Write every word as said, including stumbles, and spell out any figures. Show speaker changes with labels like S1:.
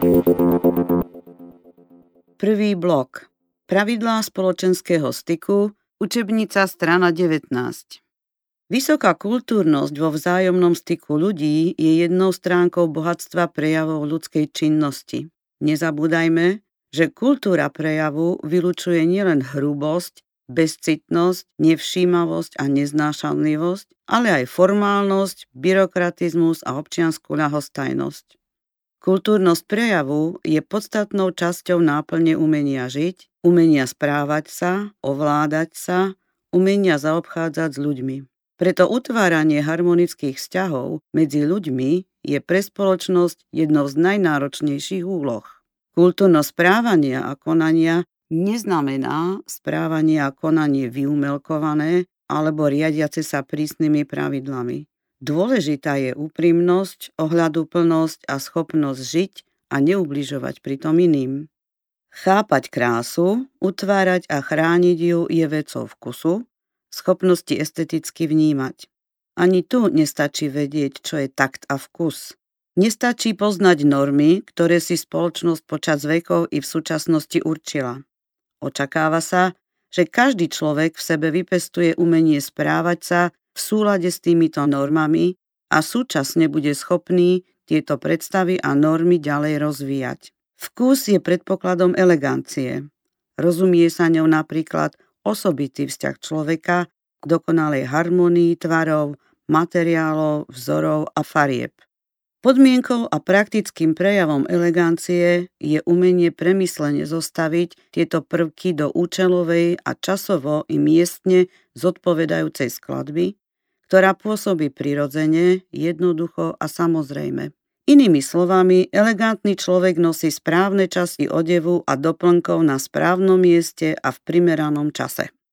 S1: Prvý blok. Pravidlá spoločenského styku, učebnica strana devätnásť. Vysoká kultúrnosť vo vzájomnom styku ľudí je jednou stránkou bohatstva prejavov ľudskej činnosti. Nezabúdajme, že kultúra prejavu vylučuje nielen hrubosť, bezcitnosť, nevšímavosť a neznášanlivosť, ale aj formálnosť, byrokratizmus a občiansku ľahostajnosť. Kultúrnosť prejavu je podstatnou časťou náplne umenia žiť, umenia správať sa, ovládať sa, umenia zaobchádzať s ľuďmi. Preto utváranie harmonických vzťahov medzi ľuďmi je pre spoločnosť jednou z najnáročnejších úloh. Kultúrnosť správania a konania neznamená správanie a konanie vyumelkované alebo riadiace sa prísnymi pravidlami. Dôležitá je úprimnosť, ohľaduplnosť a schopnosť žiť a neubližovať pritom iným. Chápať krásu, utvárať a chrániť ju je vecou vkusu, schopnosti esteticky vnímať. Ani tu nestačí vedieť, čo je takt a vkus. Nestačí poznať normy, ktoré si spoločnosť počas vekov i v súčasnosti určila. Očakáva sa, že každý človek v sebe vypestuje umenie správať sa v súlade s týmito normami a súčasne bude schopný tieto predstavy a normy ďalej rozvíjať. Vkus je predpokladom elegancie. Rozumie sa ňou napríklad osobitý vzťah človeka k dokonalej harmonii tvarov, materiálov, vzorov a farieb. Podmienkou a praktickým prejavom elegancie je umenie premyslene zostaviť tieto prvky do účelovej a časovo i miestne zodpovedajúcej skladby, ktorá pôsobí prirodzene, jednoducho a samozrejme. Inými slovami, elegantný človek nosí správne časti odevu a doplnkov na správnom mieste a v primeranom čase.